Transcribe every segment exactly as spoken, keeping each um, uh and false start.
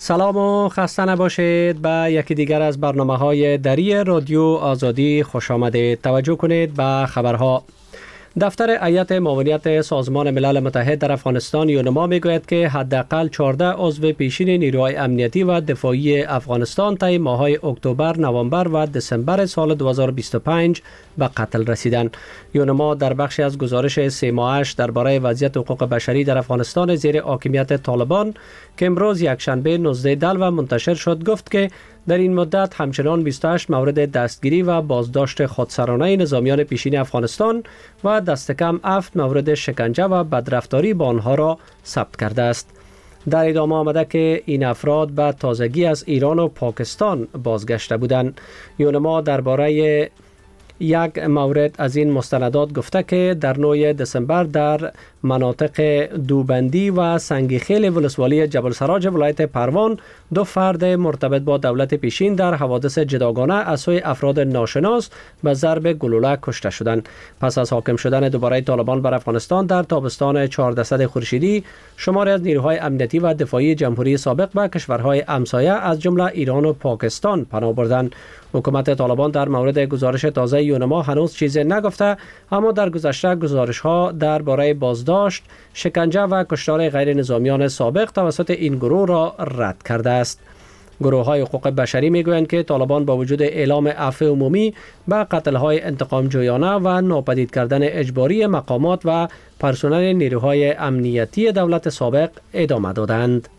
سلام و خسته نباشید. به یکی دیگر از برنامه‌های دری رادیو آزادی خوش آمدید. توجه کنید به خبرها. دفتر هیئت معاونیت سازمان ملل متحد در افغانستان یونما میگوید که حداقل چهارده عضو پیشین نیروهای امنیتی و دفاعی افغانستان طی ماه‌های اکتبر، نوامبر و دسامبر سال دو هزار و بیست و پنج به قتل رسیدند. یونما در بخشی از گزارش سه ماهش درباره وضعیت حقوق بشری در افغانستان زیر حاکمیت طالبان که امروز یکشنبه نوزده دلو منتشر شد گفت که در این مدت همچنان بیست و هشت مورد دستگیری و بازداشت خودسرانه نظامیان پیشین افغانستان و دست کم هفت مورد شکنجه و بدرفتاری با آنها را ثبت کرده است. در ادامه آمده که این افراد به تازگی از ایران و پاکستان بازگشته بودند. یونما درباره یک مورد از این مستندات گفته که در نهم دسامبر در مناطق دوبندی و سنگیخیل ولسوالی جبل سراج ولایت پروان دو فرد مرتبط با دولت پیشین در حوادث جداگانه از سوی افراد ناشناس به ضرب گلوله کشته شدند. پس از حاکم شدن دوباره طالبان بر افغانستان در تابستان چهاردهصد خورشیدی، شماری از نیروهای امنیتی و دفاعی جمهوری سابق به کشورهای همسایه از جمله ایران و پاکستان پناه بردند. حکومت طالبان در مورد گزارش تازه یونما هنوز چیزی نگفته، اما در گذشته گزارش‌ها درباره بازداشت، شکنجه و کشتار غیر نظامیان سابق توسط این گروه را رد کرده است. گروه‌های حقوق بشری می‌گویند که طالبان با وجود اعلام عفو عمومی به قتل‌های انتقام جویانه و ناپدید کردن اجباری مقامات و پرسنل نیروهای امنیتی دولت سابق ادامه دادند.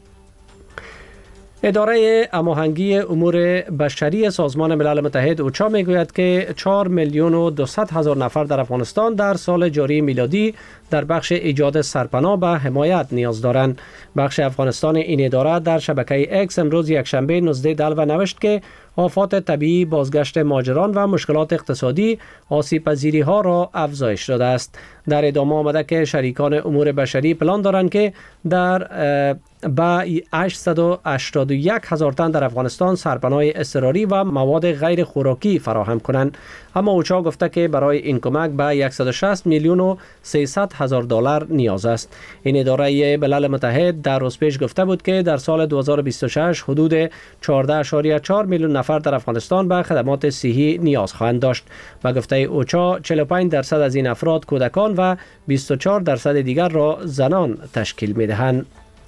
اداره هماهنگی امور بشری سازمان ملل متحد اوچا میگوید که چهار میلیون و دویست هزار نفر در افغانستان در سال جاری میلادی در بخش ایجاد سرپناه به حمایت نیاز دارند. بخش افغانستان این اداره در شبکه اکس امروز یکشنبه نوزده دلو نوشت که آفات طبیعی، بازگشت مهاجران و مشکلات اقتصادی آسیب پذیری ها را افزایش داده است. در ادامه آمده که شریکان امور بشری پلان دارند که در با هشتصد و هشتاد و یک هزار تن در افغانستان سرپناه اضطراری و مواد غیر خوراکی فراهم کنند. اما اوچا گفته که برای این کمک به صد و شصت میلیون و سیصد هزار دلار نیاز است. این اداره ملل متحد در روز پیش گفته بود که در سال دو هزار و بیست و شش حدود چهارده اشاریه چهار میلیون نفر در افغانستان به خدمات صحی نیاز خواهند داشت. و گفته اوچا چهل و پنج درصد از این افراد کودکان و بیست و چهار درصد دیگر را زنان تشکیل می‌دهند.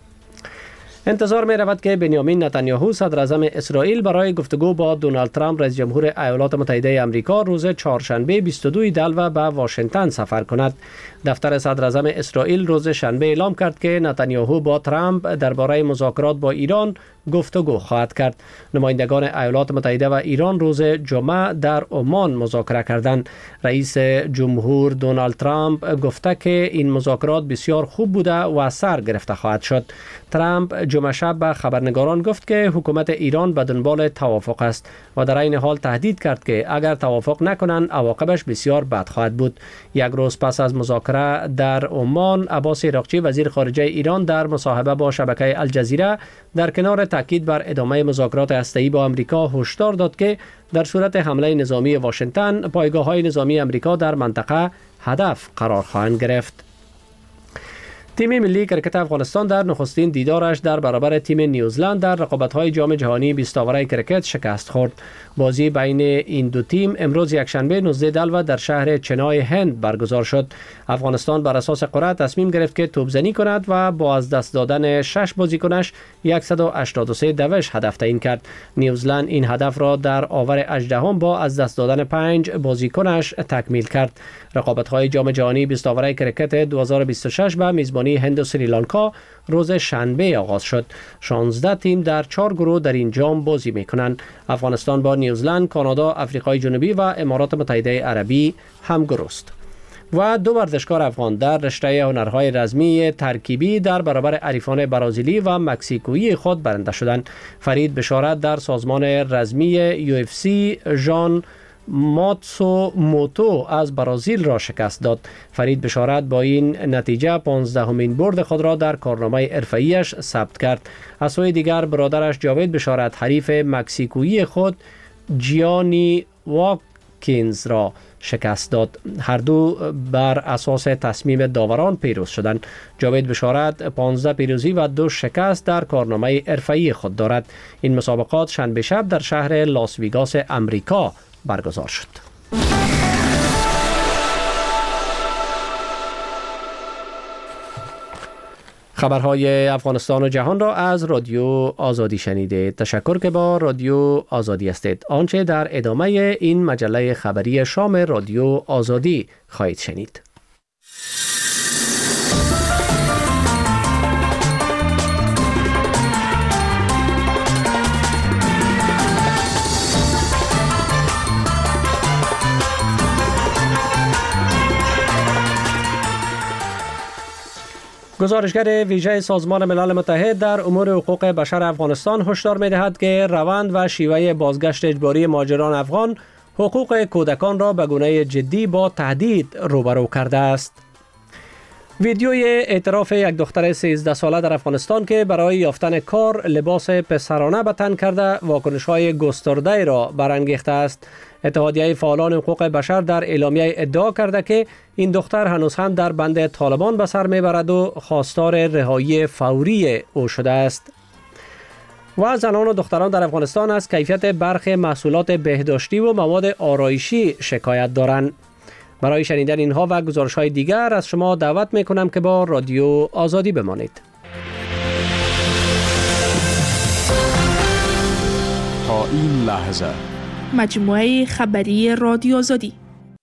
انتظار می رود که بنیامین نتانیاهو صدر اعظم اسرائیل برای گفتگو با دونالد ترامپ رئیس جمهور ایالات متحده آمریکا روز چهارشنبه بیست و دو دلو به واشنگتن سفر کند. دفتر صدر اعظم اسرائیل روز شنبه اعلام کرد که نتانیاهو با ترامپ درباره مذاکرات با ایران گفتگو خواهد کرد. نمایندگان ایالات متحده و ایران روز جمعه در عمان مذاکره کردند. رئیس جمهور دونالد ترامپ گفته که این مذاکرات بسیار خوب بوده و سر گرفته خواهد شد. ترامپ جمعه شب به خبرنگاران گفت که حکومت ایران به دنبال توافق است و در این حال تهدید کرد که اگر توافق نکنند عواقبش بسیار بد خواهد بود. یک روز پس از مذاکره در عمان، عباس عراقچی وزیر خارجه ایران در مصاحبه با شبکه الجزیره در کنار تاکید بر ادامه مذاکرات هسته‌ای با آمریکا هشدار داد که در صورت حمله نظامی واشنگتن، پایگاه‌های نظامی آمریکا در منطقه هدف قرار خواهند گرفت. تیم ملی کرکت افغانستان در نخستین دیدارش در برابر تیم نیوزلند در رقابت‌های جام جهانی بیست آوره کرکت شکست خورد. بازی بین این دو تیم امروز یکشنبه نوزده دلو در شهر چنای هند برگزار شد. افغانستان بر اساس قرعه تصمیم گرفت که توپزنی کند و با از دست دادن شش بازیکنش صد و هشتاد و سه دوش هدف تعیین کرد. نیوزلند این هدف را در آور هجدهم با از دست دادن پنج بازیکنش تکمیل کرد. رقابت‌های جام جهانی بیست آوره کرکت دو هزار و بیست و شش به میزبانی هند و سریلانکا روز شنبه آغاز شد. شانزده تیم در چهار گروه در این جام بازی می‌کنند. افغانستان با نیوزلند، کانادا، آفریقای جنوبی و امارات متحده عربی همگروه است. و دو ورزشکار افغان در رشته هنرهای رزمی ترکیبی در برابر حریفان برازیلی و مکزیکویی خود برنده شدند. فرید بشارت در سازمان رزمی یو اف سی ژان ماتسو موتو از برازیل را شکست داد. فرید بشارت با این نتیجه پانزدهمین برد خود را در کارنامه حرفه‌ایش ثبت کرد. از سوی دیگر برادرش جاوید بشارت حریف مکزیکویی خود جیانی واکینز را شکست داد. هر دو بر اساس تصمیم داوران پیروز شدند. جاوید بشارت پانزده پیروزی و دو شکست در کارنامه حرفه‌ای خود دارد. این مسابقات شنبه شب در شهر لاس ویگاس امریکا برگزار شد. خبرهای افغانستان و جهان را از رادیو آزادی شنیدید. تشکر که با رادیو آزادی هستید. آنچه در ادامه این مجله خبری شام رادیو آزادی خواهید شنید. گزارشگر ویژه سازمان ملل متحد در امور حقوق بشر افغانستان هشدار می‌دهد که روند و شیوه بازگشت اجباری مهاجران افغان حقوق کودکان را به گونه جدی با تهدید روبرو کرده است. ویدیوی اعتراف یک دختر سیزده ساله در افغانستان که برای یافتن کار لباس پسرانه به تن کرده واکنش‌های گسترده را برانگیخته است. اتحادیه فعالان حقوق بشر در اعلامیه ادعا کرده که این دختر هنوز هم در بند طالبان به سر میبرد و خواستار رهایی فوری او شده است. و زنان و دختران در افغانستان از کیفیت برخی محصولات بهداشتی و مواد آرایشی شکایت دارند. برای شنیدن اینها و گزارش‌های دیگر از شما دعوت میکنم که با رادیو آزادی بمانید. تا این لحظه مجموعه خبری رادیو آزادی.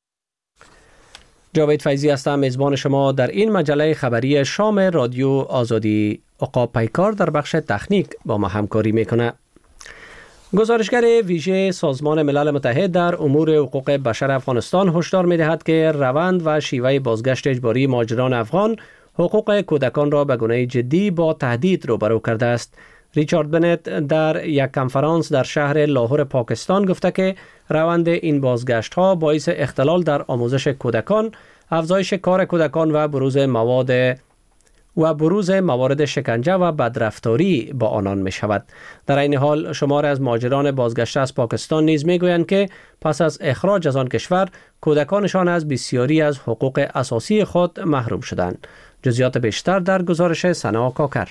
جاوید فیضی هستم، میزبان شما در این مجله خبری شام رادیو آزادی. عقاب پیکار در بخش تکنیک با ما همکاری میکنه. گزارشگر ویژه سازمان ملل متحد در امور حقوق بشر افغانستان هشدار می‌دهد که روند و شیوه بازگشت اجباری مهاجران افغان حقوق کودکان را به گونه جدی با تهدید روبرو کرده است. ریچارد بنت در یک کنفرانس در شهر لاهور پاکستان گفته که روند این بازگشت ها باعث اختلال در آموزش کودکان، افزایش کار کودکان و بروز مواد و بروز موارد شکنجه و بدرفتاری با آنان می شود. در این حال شمار از مهاجران بازگشته از پاکستان نیز می گویند که پس از اخراج از آن کشور کودکانشان از بسیاری از حقوق اساسی خود محروم شدند. جزئیات بیشتر در گزارش سنا کاکر.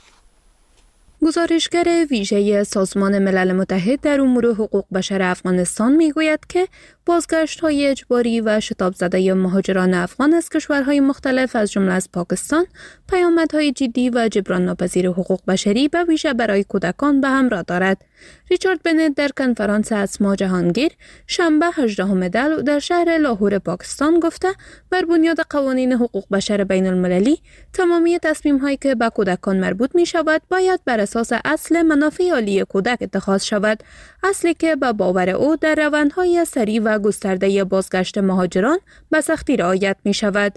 گزارشگر ویژه سازمان ملل متحد در امور حقوق بشر افغانستان میگوید که بازگشت‌های اجباری و شتاب زده مهاجران افغان از کشورهای مختلف از جمله از پاکستان پیامدهای جدی و جبران ناپذیر حقوق بشری به ویژه برای کودکان به همراه دارد. ریچارد بنت در کنفرانس اسما جهانگیر شنبه هجدهم دی در شهر لاهور پاکستان گفته بر بنیاد قوانین حقوق بشر بین المللی تمامی تصمیم‌هایی که به کودکان مربوط می شود باید بر اساس اصل منافع عالی کودک اتخاذ شود، اصلی که به باور او در روندهای سریع و گسترده بازگشت مهاجران به سختی رعایت می شود.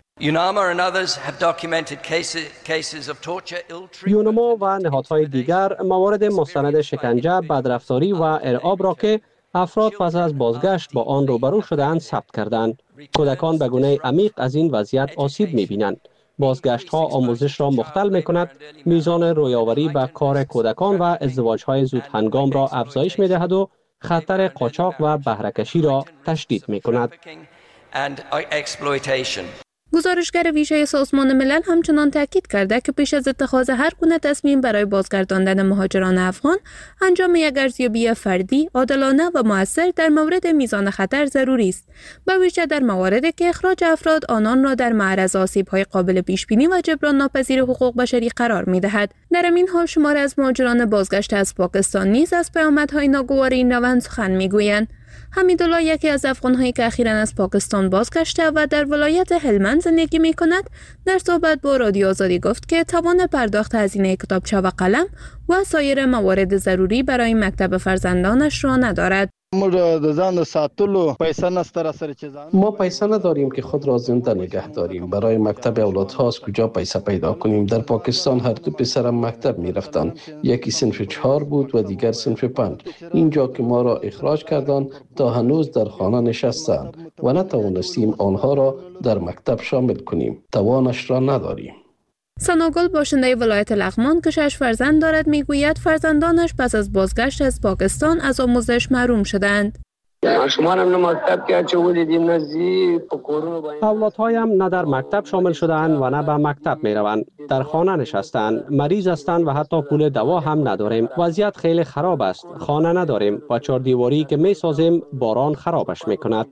یونما و نهادهای دیگر موارد مستند شکنجه، بدرفتاری و ارعاب را که افراد پس از بازگشت با آن روبرو شده‌اند ثبت کردند. کودکان به گونه عمیق از این وضعیت آسیب می‌بینند. بازگشت ها آموزش را مختل می کند، میزان رویاوری به کار کودکان و ازدواج های زود هنگام را افزایش می دهد و خطر قاچاق و بهره‌کشی را تشدید می کند. گزارشگر ویژه سازمان ملل همچنان تاکید کرده که پیش از اتخاذ هر گونه تصمیم برای بازگرداندن مهاجران افغان، انجام یک ارزیابی فردی، عادلانه و مؤثر در مورد میزان خطر ضروری است، به ویژه در مواردی که اخراج افراد آنان را در معرض آسیب‌های قابل پیش‌بینی و جبران ناپذیر حقوق بشری قرار می‌دهد. در این حال شمار از مهاجران بازگشته از پاکستان نیز از پیامدهای ناگوار این روند سخن می‌گویند. حمیدالله، یکی از افغان‌هایی که اخیراً از پاکستان بازگشته و در ولایت هلمند زندگی می‌کند، در صحبت با رادیو آزادی گفت که توان پرداخت هزینه کتابچه و قلم و سایر موارد ضروری برای مکتب فرزندانش را ندارد. ما پیسه نداریم که خود را زنده نگه داریم. برای مکتب اولادها از کجا پیسه پیدا کنیم؟ در پاکستان هر دو پسرم مکتب می رفتند. یکی صنف چهار بود و دیگر صنف پنج. اینجا که ما را اخراج کردند تا هنوز در خانه نشستند و نتوانستیم آنها را در مکتب شامل کنیم. توانش را نداریم. سناگل، باشنده ولایت لغمان که شش فرزند دارد، میگوید فرزندانش پس از بازگشت از پاکستان از آموزش محروم شدند. شمارم مکتب که چه ولیدیم نزی پکورو با اولادهایم نه در مکتب شامل شده‌اند و نه به مکتب می روند. در خانه نشستند، مریض هستند و حتی پول دوا هم نداریم. وضعیت خیلی خراب است. خانه نداریم و چهار دیواری که می سازیم باران خرابش می کند.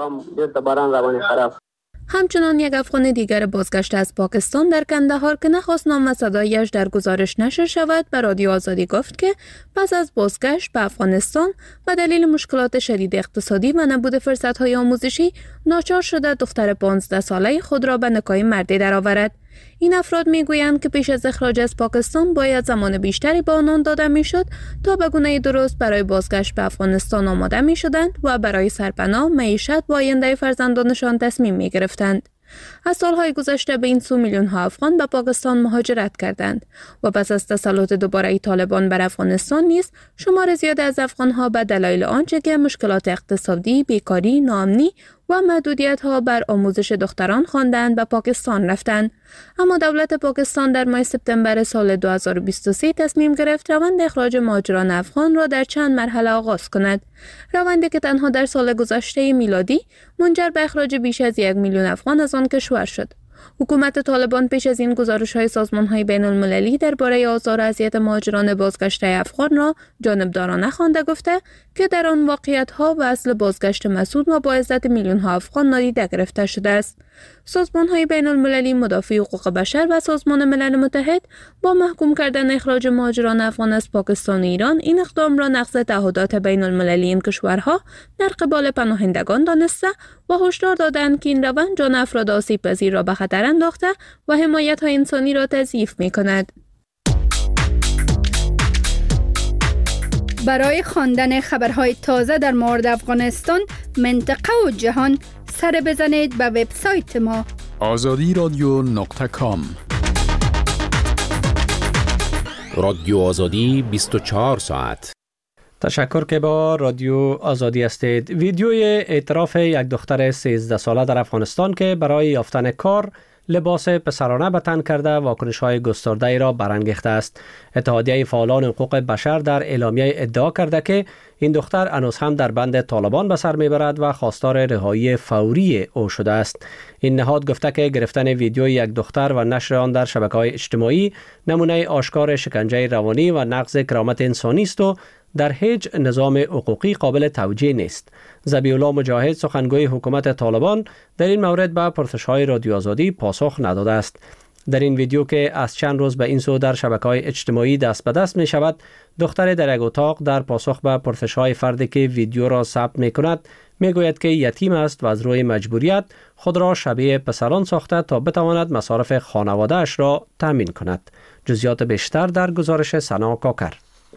همچنان یک افغان دیگر بازگشته از پاکستان در کندهار که نخواست نام و صدایش در گزارش نشر شود به رادیو آزادی گفت که پس از بازگشت به افغانستان به دلیل مشکلات شدید اقتصادی و نبود فرصت‌های آموزشی ناچار شده دختر پانزده ساله خود را به نکاح مردی درآورد. این افراد میگویند که پیش از اخراج از پاکستان باید زمان بیشتری به آنان داده میشد تا به گونه درست برای بازگشت به افغانستان آماده می شدند و برای سرپناه، معیشت و آینده فرزندانشان تصمیم می گرفتند. از سالهای گذشته به این سو میلیون ها افغان به پاکستان مهاجرت کردند و پس از تسلط دوباره طالبان بر افغانستان نیز شمار زیاد از افغان ها به دلایل آنچه که مشکلات اقتصادی، بیکاری، ناامنی و محدودیت ها بر آموزش دختران خواندند به پاکستان رفتند. اما دولت پاکستان در ماه سپتامبر سال دو هزار و بیست و سه تصمیم گرفت روند اخراج مهاجران افغان را در چند مرحله آغاز کند. روندی که تنها در سال گذشته میلادی منجر به اخراج بیش از یک میلیون افغان از آن کشور شد. حکومت طالبان پیش از این گزارش‌های سازمان‌های بین‌المللی درباره آزار و اذیت مهاجران بازگشته افغان را جانبدارانه خوانده گفته که در آن واقعیت‌ها و اصل بازگشت مسئول و با عزت میلیون‌ها افغان نادیده گرفته شده است. سازمان‌های بین‌المللی مدافع حقوق بشر و سازمان ملل متحد با محکوم کردن اخراج مهاجران افغان از پاکستان و ایران این اقدام را نقض تعهدات بین‌المللی این کشورها در قبال پناهندگان دانسته و هشدار دادند که این روند جان افراد آسیب‌پذیر را به خطر انداخته و حمایت‌های انسانی را تضعیف می‌کند. برای خواندن خبرهای تازه در مورد افغانستان، منطقه و جهان سر بزنید به وبسایت ما آزادی رادیو نقطه کام. رادیو آزادی بیست و چهار ساعت. تشکر که با رادیو آزادی هستید. ویدیوی اعتراف یک دختر سیزده ساله در افغانستان که برای یافتن کار لباس پسرانه به تن کرده واکنش‌های گسترده را برانگیخته است. اتحادیه فعالان حقوق بشر در اعلامیه ادعا کرده که این دختر هنوز هم در بند طالبان به سر میبرد و خواستار رهایی فوری او شده است. این نهاد گفته که گرفتن ویدیوی یک دختر و نشر آن در شبکه‌های اجتماعی نمونه آشکار شکنجه روانی و نقض کرامت انسانی است و در هیچ نظام حقوقی قابل توجیه نیست. ذبیح‌الله مجاهد سخنگوی حکومت طالبان در این مورد به پرسش‌های رادیو آزادی پاسخ نداده است. در این ویدیو که از چند روز به این سو در شبکه‌های اجتماعی دست به دست می شود، دختر در یک اتاق در پاسخ به پرسش‌های فردی که ویدیو را ثبت می کند می گوید که یتیم است و از روی مجبوریت خود را شبیه پسران ساخته تا بتواند مصارف خانواده‌اش را تامین کند. جزئیات بیشتر در گزارش سنا کاکر.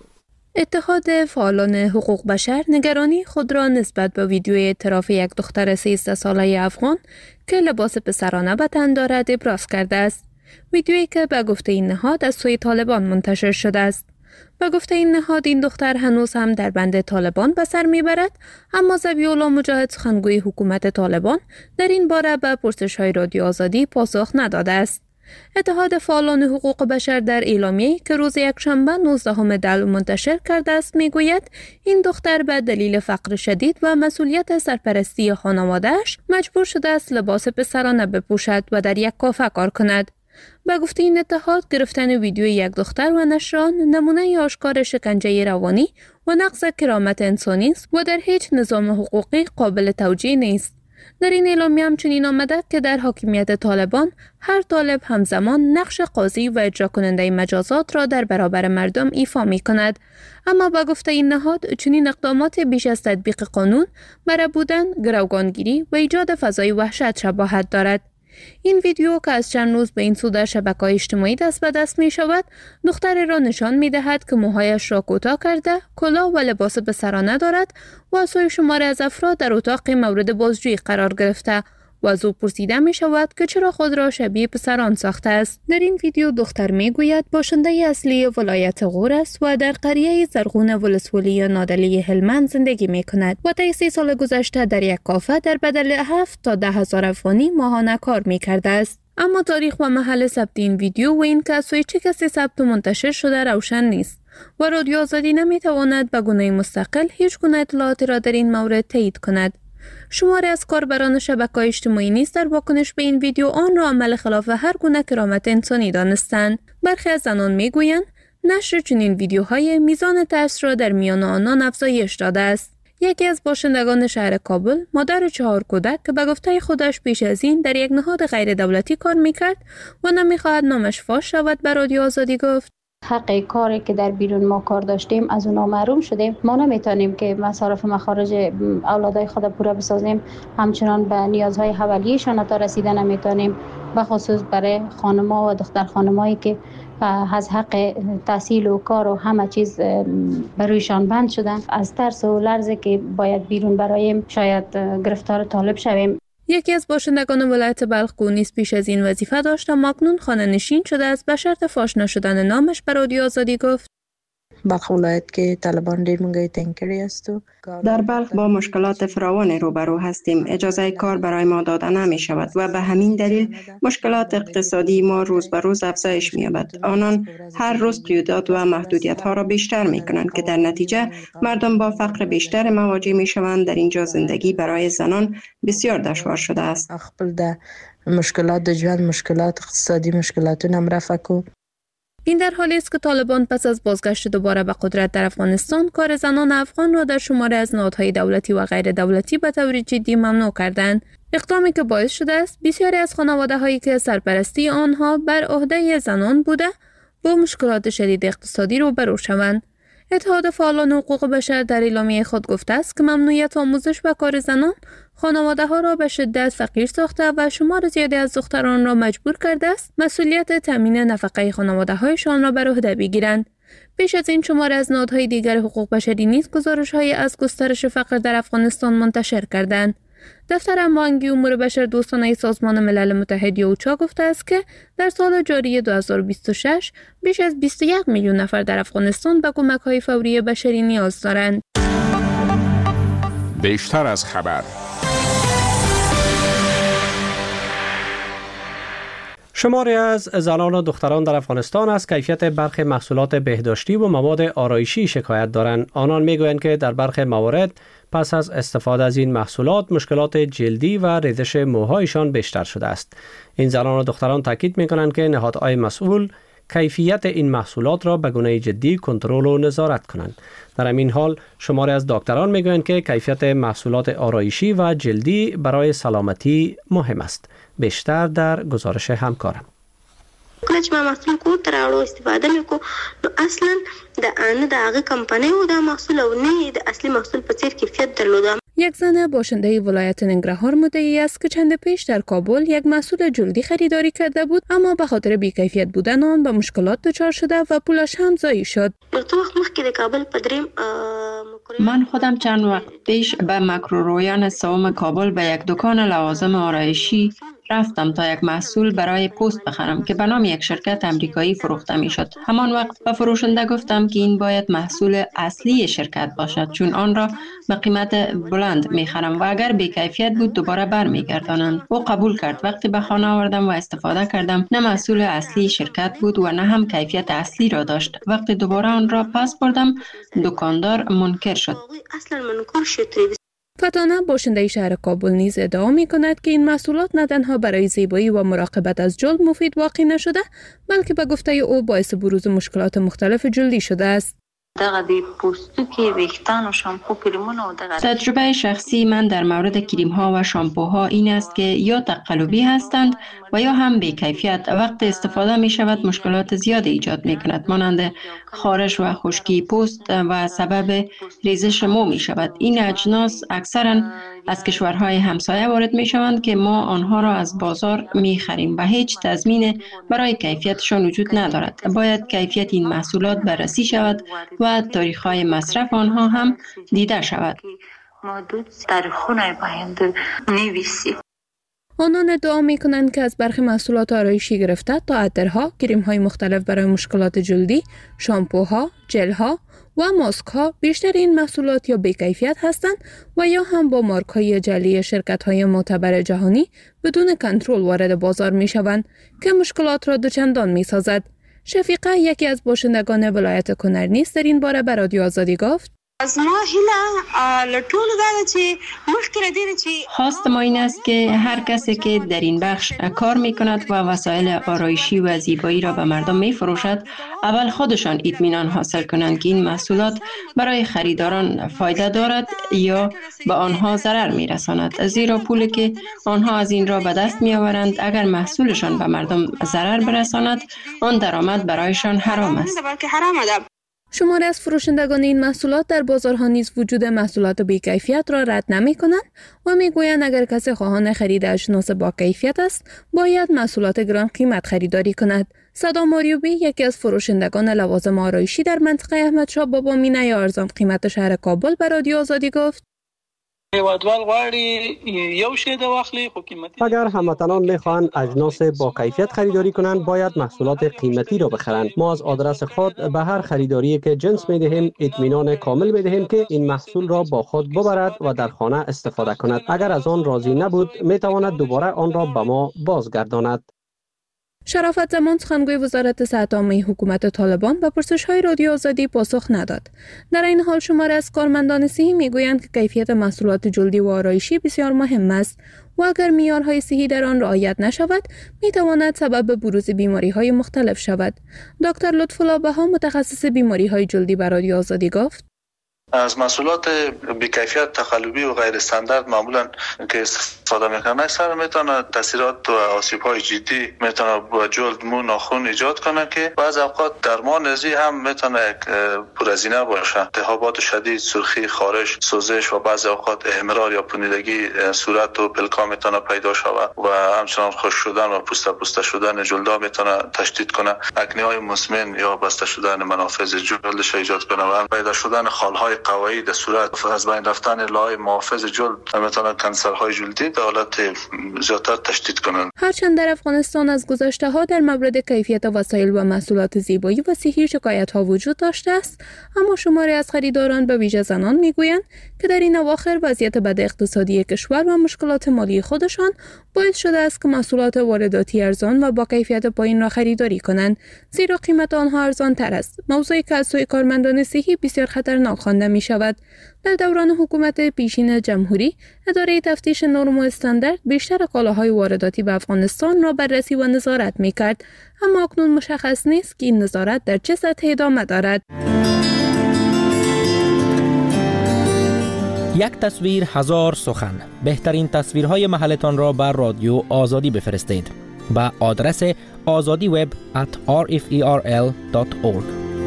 اتحاد فعالان حقوق بشر نگرانی خود را نسبت به ویدیوی اعتراف یک دختر سیزده ساله افغان که لباس پسرانه به تن دارد ابراز کرده است. ویدیویی که به گفته این نهاد از سوی طالبان منتشر شده است. به گفته این نهاد این دختر هنوز هم در بند طالبان به سر میبرد، اما ذبیح‌الله مجاهد سخنگوی حکومت طالبان در این باره به پرسش‌های رادیو آزادی پاسخ نداده است. اتحاد فعالان حقوق بشر در اعلامیه‌ای که روز یکشنبه نوزدهم دلو منتشر کرده است میگوید این دختر به دلیل فقر شدید و مسئولیت سرپرستی خانواده‌اش مجبور شده است لباس پسرانه بپوشد و در یک کافه کار کند. به گفته این اتحاد گرفتن ویدیوی یک دختر و نشر آن نمونه آشکار شکنجه روانی و نقض کرامت انسانی است و در هیچ نظام حقوقی قابل توجیه نیست. در این اعلامیه همچنین آمده که در حاکمیت طالبان هر طالب همزمان نقش قاضی و اجرا کننده مجازات را در برابر مردم ایفا می کند. اما با گفته این نهاد چنین اقدامات بیش از تطبیق قانون برای بودن، گروگانگیری و ایجاد فضای وحشت شباهت دارد. این ویدیو که از چند روز به این سو در شبکه‌های اجتماعی دست به دست می شود، دختری را نشان می دهد که موهایش را کوتاه کرده، کلاه و لباس پسرانه دارد و از سوی شماری از افراد در اتاق مورد بازجویی قرار گرفته و از او پرسیده می شود که چرا خود را شبیه پسران ساخته است. در این ویدیو دختر می گوید باشنده اصلی ولایت غور است و در قریه زرغون ولسوالی نادلی هلمند زندگی می کند و طی سی سال گذشته در یک کافه در بدل هفت تا ده هزار افغانی ماهانه کار می کرده است. اما تاریخ و محل ثبت این ویدیو و این که از سوی چه کسی ثبت و منتشر شده روشن نیست. و رادیو آزادی نمیتواند به گونه مستقل هیچ گونه اطلاعاتی را در این مورد تایید کند. شماری از کاربران شبکه‌های اجتماعی نیز در واکنش به این ویدیو آن را عمل خلاف هر گونه کرامت انسانی دانستند. برخی از زنان میگویند نشر چنین ویدیوهای میزان ترس را در میان آنان افزایش داده است. یکی از باشندگان شهر کابل، مادر چهار کودک که به گفته خودش پیش از این در یک نهاد غیر دولتی کار میکرد و نمیخواهد نامش فاش شود، به رادیو آزادی گفت: حق کاری که در بیرون ما کار داشتیم از اونا محروم شدیم. ما نمیتونیم که مصارف مخارج اولادای خود پورا بسازیم، همچنان به نیازهای حوالیشان تا رسیدن نمیتونیم، به خصوص برای خانم‌ها و دختر خانمایی که از حق تحصیل و کار و همه چیز برویشان بند شدن. از ترس و لرزه که باید بیرون برایم شاید گرفتار طالب شویم. یکی از باشندگان ولایت بلخ نیز پیش از این وظیفه داشت و مکنون خانه نشین شده است. به شرط فاش نشدن نامش به رادیو آزادی گفت: بلخ ولایت که طالبان دیر منگای تنکری است. در بلخ با مشکلات فراوان روبرو هستیم. اجازه کار برای ما داده نمی شود و به همین دلیل مشکلات اقتصادی ما روز به روز افزایش می یابد. آنان هر روز قیودات و محدودیت ها را بیشتر می کنند که در نتیجه مردم با فقر بیشتر مواجه می شوند. در اینجا زندگی برای زنان بسیار دشوار شده است. خپل د مشکلات د ژوند مشکلات اقتصادی مشکلاتونه هم رفع کو. این در حالی است که طالبان پس از بازگشت دوباره به قدرت در افغانستان کار زنان افغان را در شماره از نهادهای دولتی و غیر دولتی به طور جدی ممنوع کردند. اقدامی که باعث شده است بسیاری از خانواده هایی که سرپرستی آنها بر عهده زنان بوده با مشکلات شدید اقتصادی روبرو شوند. اتحاد فعالان حقوق بشر در اعلامیه خود گفته است که ممنوعیت آموزش و کار زنان خانواده ها را به شدت فقیر ساخته و شمار زیادی از دختران را مجبور کرده است مسئولیت تامین نفقه خانواده هایشان را بر عهده بگیرند. پیش از این شمار از نهادهای دیگر حقوق بشری نیز گزارش های از گسترش فقر در افغانستان منتشر کردند. دفتر هماهنگی امور بشر دوستانه سازمان ملل متحد یا اوچا گفته است که در سال جاری دو هزار و بیست و شش بیش از بیست و یک میلیون نفر در افغانستان به کمک‌های فوری بشری نیاز دارند. بیشتر از خبر. شماری از زنان و دختران در افغانستان از کیفیت برخی محصولات بهداشتی و مواد آرایشی شکایت دارند. آنان میگویند که در برخی موارد پس از استفاده از این محصولات مشکلات جلدی و ریزش موهایشان بیشتر شده است. این زنان و دختران تاکید میکنند که نهادهای مسئول کیفیت این محصولات را به گونه جدی کنترل و نظارت کنند. در همین حال شماری از دکتران میگویند که کیفیت محصولات آرایشی و جلدی برای سلامتی مهم است. بیشتر در گزارش همکارم. کله چې ما محصول کور ته راوړو استفاده مې کو نو اصلا د ان د هغه کمپنۍ او د محصول او نه د اصلي محصول په څیر کیفیت درلوده. یک زن باشنده ولایت ننگرهار مدعی است که چند پیش در کابل یک محصول جلدی خریداری کرده بود، اما به خاطر بی‌کیفیت بودن آن به مشکلات دچار شده و پولش هم ضایع شد. من خودم چند وقت پیش به مکرورویان سوم کابل به یک دکان لوازم آرایشی رفتم تا یک محصول برای پوست بخرم که به نام یک شرکت امریکایی فروخته می شد. همان وقت به فروشنده گفتم که این باید محصول اصلی شرکت باشد، چون آن را به قیمت بلند می خرم و اگر بی کیفیت بود دوباره بر می گردانند. او قبول کرد. وقتی به خانه آوردم و استفاده کردم، نه محصول اصلی شرکت بود و نه هم کیفیت اصلی را داشت. وقتی دوباره آن را پس بردم، دکاندار منکر شد. فتانه باشنده شهر کابل نیز ادعا می کند که این محصولات نه تنها برای زیبایی و مراقبت از جلد مفید واقع نشده، بلکه به گفته او باعث بروز مشکلات مختلف جلدی شده است. تجربه شخصی من در مورد کریم ها و شامپوها این است که یا تقلبی هستند و یا هم بی کیفیت. وقت استفاده می شود مشکلات زیاد ایجاد می کند، مانند خارش و خشکی پوست و سبب ریزش مو می شود. این اجناس اکثرا از کشورهای همسایه وارد می شوند که ما آنها را از بازار می خریم و هیچ تضمین برای کیفیتشان وجود ندارد. باید کیفیت این محصولات بررسی شود و تاریخ‌های مصرف آنها هم دیده شود. آنان ادعا می کنند که از برخی محصولات آرایشی گرفته تا عطرها، کریم‌های مختلف برای مشکلات جلدی، شامپوها، ژل‌ها و ماسک‌ها بیشتر این محصولات یا بی‌کیفیت هستند و یا هم با مارک‌های جعلی شرکت‌های معتبر جهانی بدون کنترل وارد بازار می‌شوند که مشکلات را دوچندان می‌سازد. شفیقه یکی از باشندگان ولایت کنرنیز در این باره به رادیو آزادی گفت: از ما هیله لطول داده چی مشکل دیده چی خواست ما این است که هر کسی که در این بخش کار می کند و وسایل آرایشی و زیبایی را به مردم می فروشد، اول خودشان اطمینان حاصل کنند که این محصولات برای خریداران فایده دارد یا به آنها ضرر می رساند، زیرا پولی که آنها از این را به دست می آورند اگر محصولشان به مردم ضرر برساند، آن درآمد برایشان حرام است. شماری از فروشندگان این محصولات در بازارها نیز وجود محصولات بی‌کیفیت را رد نمی‌کنند و می‌گویند اگر کسی خواهان خرید اجناس با کیفیت است، باید محصولات گران قیمت خریداری کند. صدام آریوبی یکی از فروشندگان لوازم آرایشی در منطقه احمدشاه بابا مینه یا ارزان قیمت شهر کابل به رادیو آزادی گفت: اگر هموطنان میخواهند اجناس با کیفیت خریداری کنند، باید محصولات قیمتی را بخرند. ما از آدرس خود به هر خریداری که جنس میدهیم اطمینان کامل میدهیم که این محصول را با خود ببرد و در خانه استفاده کند. اگر از آن راضی نبود، میتواند دوباره آن را به ما بازگرداند. شرافت زمان سخنگوی وزارت صحت عامه حکومت طالبان به پرسش‌های رادیو آزادی پاسخ نداد. در این حال شماری از کارمندان صحی میگویند که کیفیت محصولات جلدی و آرایشی بسیار مهم است و اگر معیارهای صحی در آن رعایت نشود، میتواند سبب بروز بیماری‌های مختلف شود. دکتر لطف‌الله بها متخصص بیماری‌های جلدی به رادیو آزادی گفت: از محصولات بی‌کیفیت تقلبی و غیر استاندارد معمولا که استفاده میکنن اکثر میتونه تاثیرات و آسیب‌های جدی میتونه با جلد، مو، ناخن ایجاد کنه که بعض اوقات درمان نزی هم میتونه پرهزینه باشه. التهابات شدید، سرخی، خارش، سوزش و بعض اوقات احمرار یا پوسیدگی صورت و پلکا میتونه پیدا شود و همچنان خشک شدن و پوسته پوسته شدن جلدا میتونه تشدید کنه. اکنه‌های مزمن یا بسته شدن منافذ جلدش ایجاد کنه و پیدا شدن خال‌های قوایی در صورت از بین رفتن لای محافظ جلد میتونه کانسرهای جلدی در حالت زیادتر تشدید کنند. هرچند در افغانستان از گذشته ها در مورد کیفیت وسایل و محصولات زیبایی و صحی شکایت ها وجود داشته است، اما شماری از خریداران به ویژه زنان میگویند که در این اواخر وضعیت بد اقتصادی کشور و مشکلات مالی خودشان باعث شده است که محصولات وارداتی ارزان و با کیفیت پایین را خریداری کنند، زیرا قیمت آنها ارزان تر است. موضوعی که از سوی کارمندان صحی بسیار خطرناک خوانده می شود. در دوران حکومت پیشین جمهوری، اداره تفتیش نرم و استاندارد بیشتر کالاهای وارداتی به افغانستان را بررسی و نظارت می کرد، اما اکنون مشخص نیست که این نظارت در چه سطح ادامه دارد. یک تصویر هزار سخن. بهترین تصویرهای محلتان را بر رادیو آزادی بفرستید به آدرس azadi web at r f e r l dot org.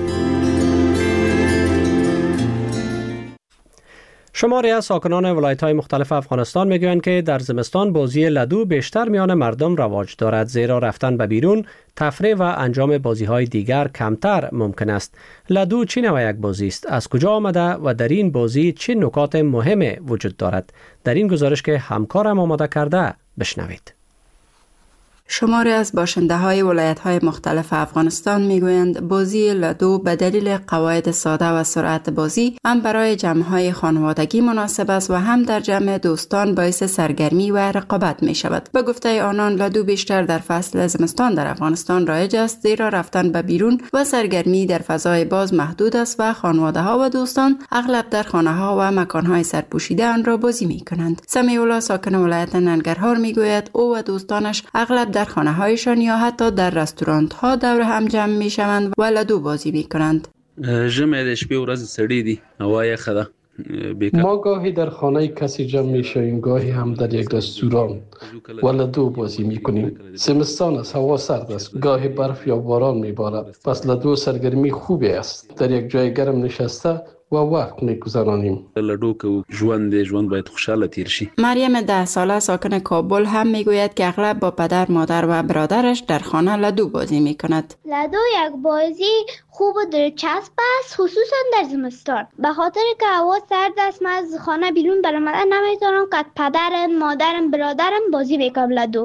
شماری از ساکنان ولایت‌های مختلف افغانستان میگویند که در زمستان بازی لدو بیشتر میان مردم رواج دارد، زیرا رفتن به بیرون، تفریح و انجام بازی‌های دیگر کمتر ممکن است. لدو چه نوع یک بازی است؟ از کجا آمده و در این بازی چه نکات مهم وجود دارد؟ در این گزارش که همکارم آماده کرده بشنوید. شماری از باشنده های ولایت های مختلف افغانستان میگویند بازی لدو به دلیل قواعد ساده و سرعت بازی هم برای جمع های خانوادگی مناسب است و هم در جمع دوستان باعث سرگرمی و رقابت می شود. به گفته آنان لدو بیشتر در فصل زمستان در افغانستان رایج است، زیرا رفتن به بیرون و سرگرمی در فضای باز محدود است و خانواده ها و دوستان اغلب در خانه ها و مکان های سرپوشیده آن را بازی می کنند. سمیع الله ساکن ولایت ننگرهار میگوید او و دوستانش اغلب در خانه هایشان یا حتی در رستوران ها دور هم جمع می شوند و لدو بازی می کنند. ژمی د شپې ورځ سړې دي، هوا یخه ده. ما گاهی در خانه کسی جمع می شویم، گاهی هم در یک رستوران و لدو بازی می کنیم. زمستان است، هوا سرد است، گاهی برف یا باران می بارد، پس لدو سرگرمی خوبی است. در یک جای گرم نشسته و وقت می‌گذرانیم. لدو که ژوند دی ژوند باید خوشحاله تیر شي. مریم ده ساله ساکن کابل هم میگوید که اغلب با پدر، مادر و برادرش در خانه لدو بازی میکند. لدو یک بازی خوب و دلچسب است، خصوصا در زمستان. به خاطر که هوا سرد است، من از خانه بیرون برآمدن نمیتونم که پدرم، مادرم، برادرم بازی بکنم لدو.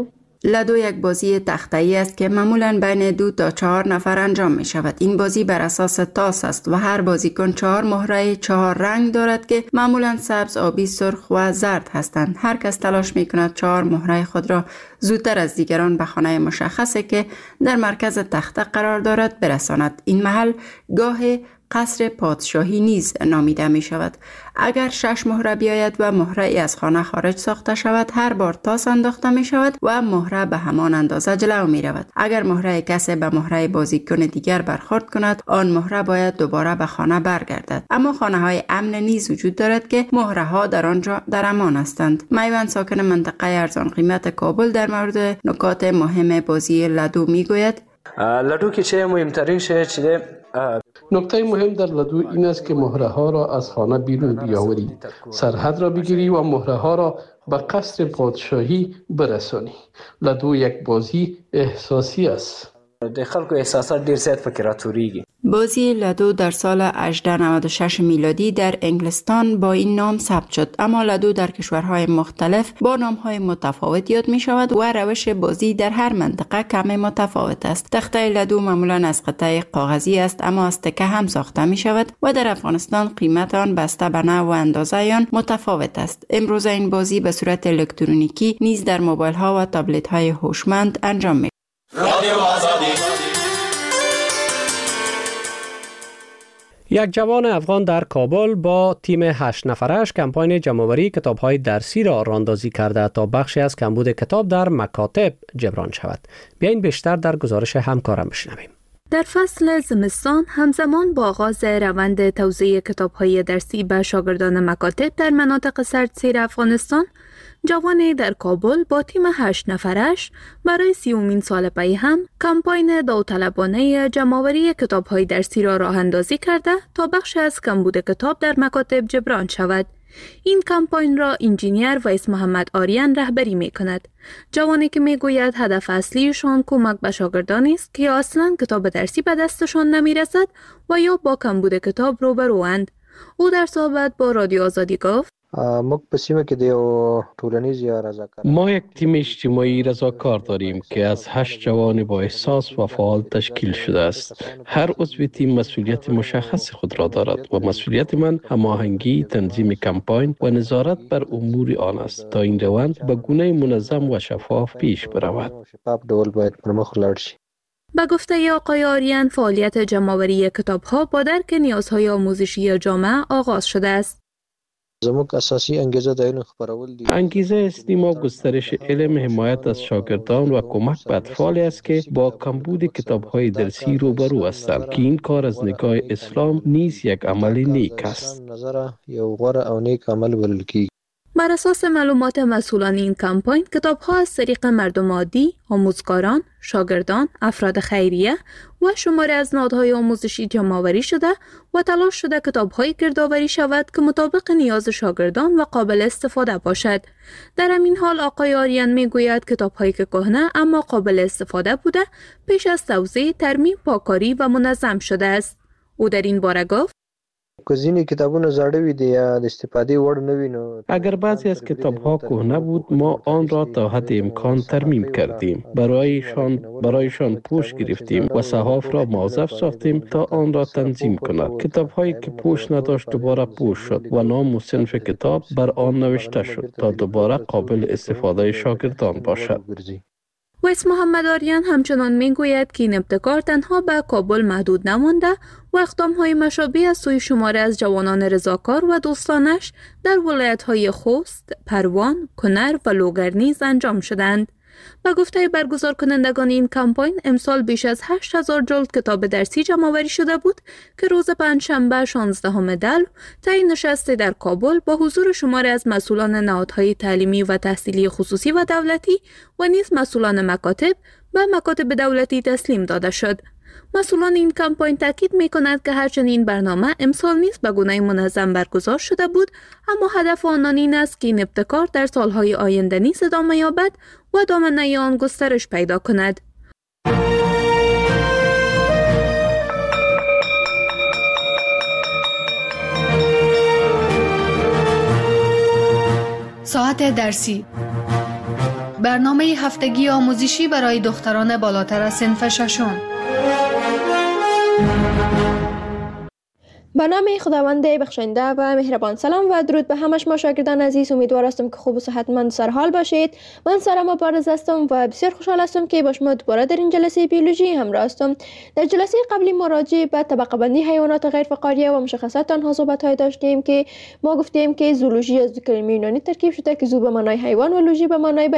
لدو یک بازی تخته‌ای است که معمولاً بین دو تا چهار نفر انجام می شود. این بازی بر اساس تاس است و هر بازیکن چهار مهره چهار رنگ دارد که معمولاً سبز، آبی، سرخ و زرد هستند. هر کس تلاش می کند چهار مهره خود را زودتر از دیگران به خانه مشخصی که در مرکز تخته قرار دارد برساند. این محل گاه قصر پادشاهی نیز نامیده می شود. اگر شش مهره بیاید و مهره ای از خانه خارج ساخته شود، هر بار تاس انداخته می شود و مهره به همان اندازه جلو می رود. اگر مهره کسی به مهره بازیکن دیگر برخورد کند، آن مهره باید دوباره به خانه برگردد. اما خانه های امن نیز وجود دارد که مهره ها در آنجا در امان هستند. میوند، ساکن منطقه ارزان قیمت کابل، در مورد نکات مهم بازی لدو می گوید. لدو که چه مهمترین شی چیه؟ نکته مهم در لدو این است که مهره ها را از خانه بیرون بیاوری، سرحد را بگیری و مهره ها را به قصر پادشاهی برسانی. لدو یک بازی احساسی است. د خلکو احساسات ډیر زیات پکې راټوریږي. بازی لدو در سال هجده نود و شش میلادی در انگلستان با این نام ثبت شد، اما لدو در کشورهای مختلف با نامهای متفاوت یاد می شود و روش بازی در هر منطقه کمی متفاوت است. تخته لدو معمولا از قطعه کاغذی است، اما از تکه هم ساخته می شود و در افغانستان قیمت آن بسته به نوع و اندازه آن متفاوت است. امروز این بازی به صورت الکترونیکی نیز در موبایل ها و تبلت های هوشمند انجام می یک جوان افغان در کابل با تیم هشت نفرش کمپاین جمع‌آوری کتاب‌های درسی را راه‌اندازی کرده تا بخشی از کمبود کتاب در مکاتب جبران شود. بیاین بیشتر در گزارش همکارم بشنویم. در فصل زمستان همزمان با آغاز روند توزیع کتاب‌های درسی به شاگردان مکاتب در مناطق سردسیر افغانستان، جوانی در کابل با تیم هشت نفرش برای سیومین سال پی هم کمپاین داوطلبانه جمع‌آوری کتاب‌های درسی را راه اندازی کرده تا بخش از کمبود کتاب در مکاتب جبران شود. این کمپاین را انجینیر ویس محمد آریان رهبری می کند. جوانی که می گوید هدف اصلیشان کمک به شاگردانی است که اصلا کتاب درسی به دستشان نمی رسد و یا با کمبود کتاب روبروند. او در صحبت با رادیو آزادی گفت: ما یک تیم اجتماعی رضاکار داریم که از هشت جوان با احساس و فعال تشکیل شده است. هر عضو تیم مسئولیت مشخص خود را دارد و مسئولیت من هماهنگی، تنظیم کمپاین و نظارت بر امور آن است تا این روند به گونه منظم و شفاف پیش برود. با گفته آقای آریان، فعالیت جمع‌آوری کتاب‌ها با درک نیازهای آموزشی جامعه آغاز شده است. زموږ اساسي انگیزه د علم خپرول دي. انگیزه اصلی ما گسترش علم، حمایت از شاگردان و کمک به اطفالی است که با کمبود کتاب‌های درسی روبرو هستند که این کار از نگاه اسلام نیز یک عمل نیک است. نظر یو غوره او نیک عمل بلل کیږي. بر اساس معلومات مسئولان این کمپاین، کتاب‌ها از طریق مردم عادی، آموزگاران، شاگردان، افراد خیریه و شماری از نهادهای آموزشی جمع‌آوری شده و تلاش شده کتاب‌هایی گردآوری شود که مطابق نیاز شاگردان و قابل استفاده باشد. در همین حال آقای آریان می‌گوید کتاب‌هایی که کهنه اما قابل استفاده بوده، پیش از توزیع، ترمیم، پاکاری و منظم شده است. او در این باره گفت: کزینی کتابونه زاړه وي دي یا د استفاده وړ نه وي نو اگر بعضی از کتاب‌ها کهنه بود، ما آن را تا حد امکان ترمیم کردیم، برایشان برایشان پوش گرفتیم و صحاف را موظف ساختیم تا آن را تنظیم کند. کتاب‌هایی که پوش نداشت دوباره پوش شد و نام و صنف کتاب بر آن نوشته شد تا دوباره قابل استفاده شاگردان باشد. ویس محمد آریان همچنان میگوید که این ابتکار تنها به کابل محدود نمانده و اقدام‌های مشابه از سوی شماره از جوانان رضاکار و دوستانش در ولایت‌های خوست، پروان، کنر و لوگر نیز انجام شدند. با گفته برگزار کنندگان این کمپاین، امسال بیش از هشت هزار جلد کتاب درسی جمع‌آوری شده بود که روز پنجشنبه شانزدهم دلو طی نشستی در کابل با حضور شماری از مسئولان نهادهای تعلیمی و تحصیلی خصوصی و دولتی و نیز مسئولان مکاتب به مکاتب دولتی تسلیم داده شد. مسئولان این کمپاین تاکید می کند که هرچند این برنامه امسال نیز به گونه منظم برگزار شده بود، اما هدف آنان این است که این ابتکار در سالهای آینده نیز ادامه یابد و دامنه آن گسترش پیدا کند. ساعت درسی برنامه هفتگی آموزشی برای دختران بالاتر از صنف ششم. به نام خداوند بخشنده و مهربان. سلام و درود به همش ما شاگردان عزیز. امیدوار هستم که خوب و صحتمند سرحال باشید. من سارا مبارز هستم و بسیار خوشحال هستم که با شما دوباره در این جلسه بیولوژی همراه هستم. در جلسه قبلی ما راجع به طبقه بندی حیوانات غیر فقاریه و مشخصات آنها صحبت داشتیم که ما گفتیم که زولوژی از دو کلمه یونانی ترکیب شده که زو به معنای حیوان و لوژی به معنای